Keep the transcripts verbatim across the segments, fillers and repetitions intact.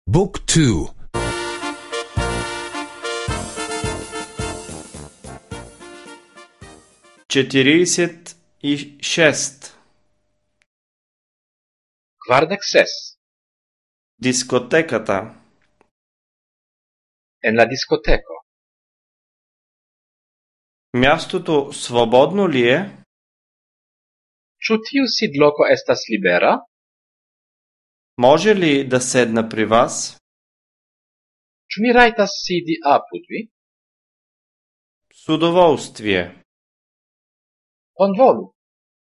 Book two. четиридесет и шест. Kvardek ses. Дискотеката. En la discoteco. Мястото свободно ли е? Ĉu tiu sidloko estas libera? Може ли да седна при вас? Ĉu mi rajtas sidi apud vi? С удоволствие. Bonvolu.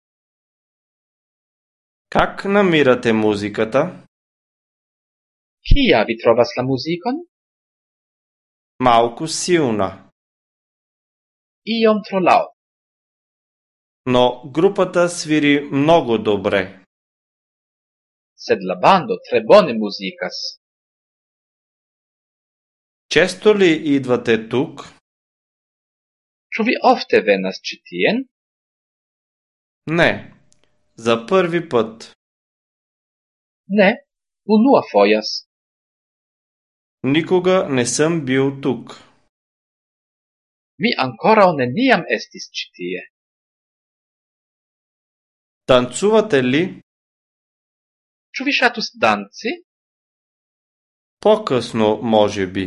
Как намирате музиката? Kia vi trovas la muzikon? Малко силна. Iom tro laŭ. Но групата свири много добре. Sed la bando tre bone muzikas. Често ли идвате тук? Ĉu vi ofte venas ĉi tien? Не. За първи път. Ne, unua fojas. Никога не съм бил тук. Mi ankoraŭ neniam estis ĉi tie. Танцувате ли? Ĉu vi ŝatus danci? По-късно, може би.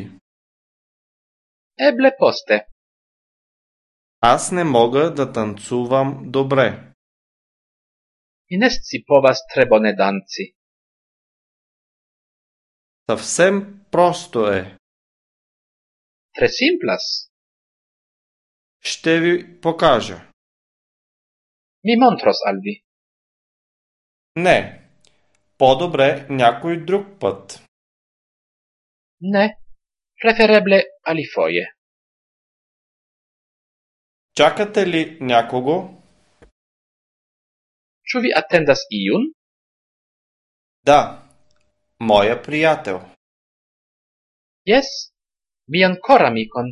Eble poste. Аз не мога да танцувам добре. Mi ne scipovas tre bone danci. Съвсем просто е. Tre simplas. Ще ви покажа. Mi montros al vi. Не. По-добре някой друг път. Ne, prefereble alifoje. Чакате ли някого? Ĉu vi atendas iun? Да. Моя приятел. Jes, mian koramikon.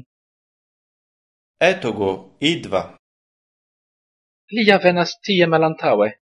Ето го, идва. Li ja venas tie malantaŭe.